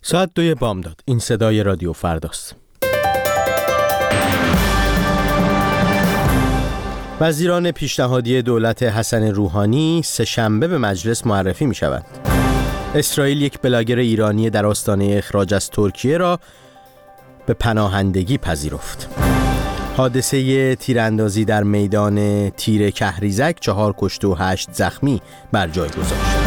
ساعت 2 بامداد. این صدای رادیو فرداست. وزیران پیشنهادی دولت حسن روحانی سه‌شنبه به مجلس معرفی می شوند. اسرائیل یک بلاگر ایرانی در آستانه اخراج از ترکیه را به پناهندگی پذیرفت. حادثه تیراندازی در میدان تیر کهریزک 4 کشته و 8 زخمی بر جای گذاشت.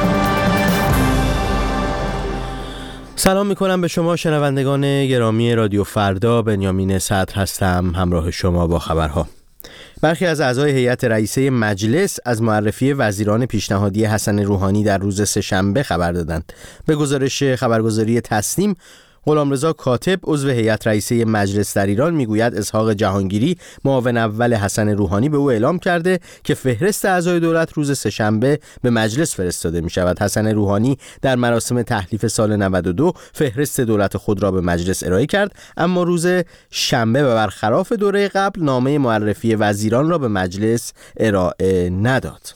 سلام میکنم به شما شنوندگان گرامی رادیو فردا. بنیامین صدر هستم، همراه شما با خبرها. برخی از اعضای هیئت رئیسه مجلس از معرفی وزیران پیشنهادی حسن روحانی در روز سه‌شنبه خبر دادند. به گزارش خبرگزاری تسنیم، غلامرضا کاتب عضو هیئت رئیسه مجلس در ایران میگوید اسحاق جهانگیری معاون اول حسن روحانی به او اعلام کرده که فهرست اعضای دولت روز سه‌شنبه به مجلس فرستاده می شود. حسن روحانی در مراسم تحلیف سال 92 فهرست دولت خود را به مجلس ارائه کرد، اما روز شنبه و برخلاف دوره قبل نامه معرفی وزیران را به مجلس ارائه نداد.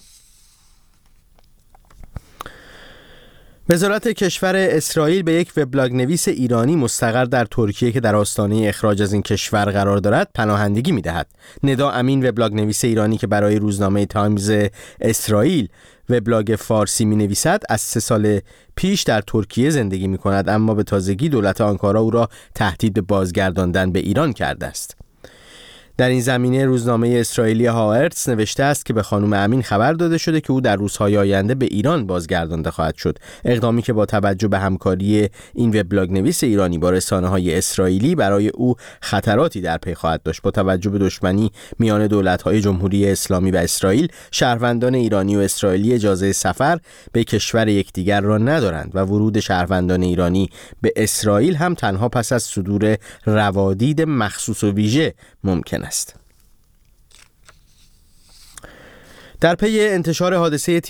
وزارت کشور اسرائیل به یک وبلاگ نویس ایرانی مستقر در ترکیه که در آستانه اخراج از این کشور قرار دارد پناهندگی می‌دهد. ندا امین، وبلاگ نویس ایرانی که برای روزنامه تایمز اسرائیل وبلاگ فارسی می‌نویسد، از 3 سال پیش در ترکیه زندگی می‌کند، اما به تازگی دولت آنکارا او را تهدید به بازگرداندن به ایران کرده است. در این زمینه روزنامه اسرائیلی هآرتس نوشته است که به خانم امین خبر داده شده که او در روزهای آینده به ایران بازگردانده خواهد شد، اقدامی که با توجه به همکاری این وبلاگ نویس ایرانی با رسانه‌های اسرائیلی برای او خطراتی در پی خواهد داشت. با توجه به دشمنی میان دولت‌های جمهوری اسلامی و اسرائیل، شهروندان ایرانی و اسرائیلی اجازه سفر به کشور یکدیگر را ندارند و ورود شهروندان ایرانی به اسرائیل هم تنها پس از صدور روادید مخصوص و ویژه ممکن است. در پی انتشار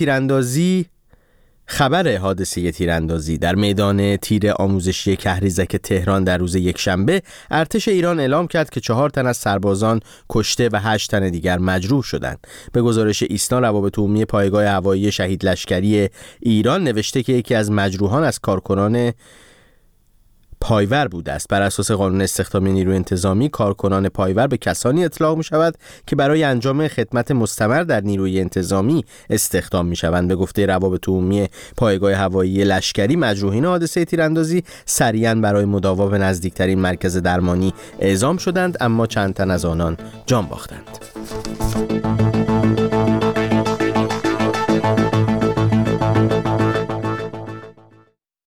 خبر حادثه تیراندازی در میدان تیر آموزشی کهریزک تهران در روز یکشنبه، ارتش ایران اعلام کرد که 4 تن از سربازان کشته و 8 تن دیگر مجروح شدند. به گزارش ایسنا، روابط عمومی پایگاه هوایی شهید لشکری ایران نوشته که یکی از مجروحان از کارکنان پایور بوده است. بر اساس قانون استخدام نیروی انتظامی، کارکنان پایور به کسانی اطلاق می شود که برای انجام خدمت مستمر در نیروی انتظامی استخدام می شوند. به گفته روابط عمومی پایگاه هوایی لشکری، مجروحین حادثه تیراندازی سریعاً برای مداوا به نزدیکترین مرکز درمانی اعزام شدند، اما چند تن از آنان جان باختند.